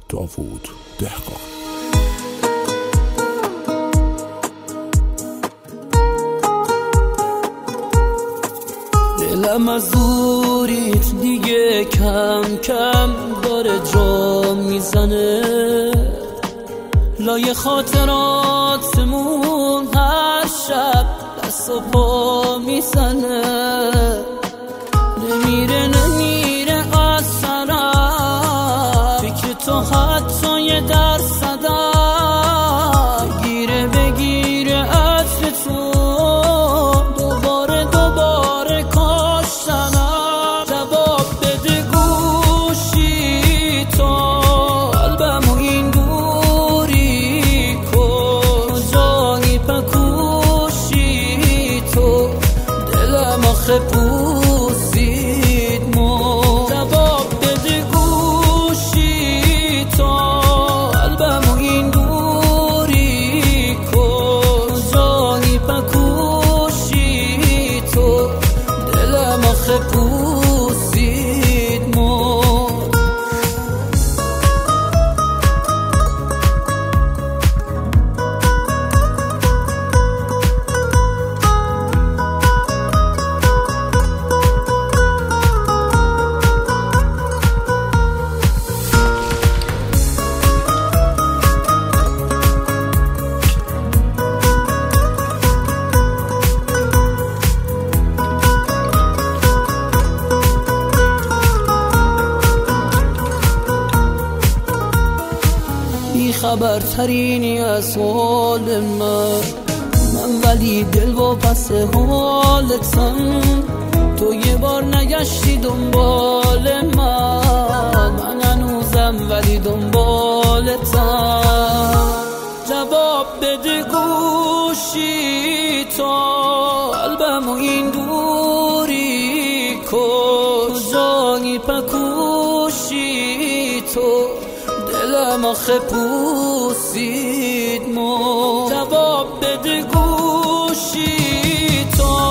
داوود دهقان. دلم از دوریت دیگه کم کم داره جا میزنه، لای خاطراتمون هر شب دست و پا میزنه. نمیره از سرم فکر تو حتی یه درصدم، بگیره عطر تو دوباره کاشتنم. جواب بده گوشی تو قلبمو این دوری کن، جانی پکوشی تو دلم آخه پوسید مو. جواب بده گوشی تو قلبمو این دوری کن، جانی پکوشی تو دلم آخه پوسید مو. خبرترینی از حال من ولی دل و پس حالتم. تو یه بار نگشتی دنبال من هنوزم ولی دنبالتم. جواب بده گوشی تو قلبمو این دوری کن، جانی پکوشی تو دلم آخه پوسید مو. جواب بده گوشی تو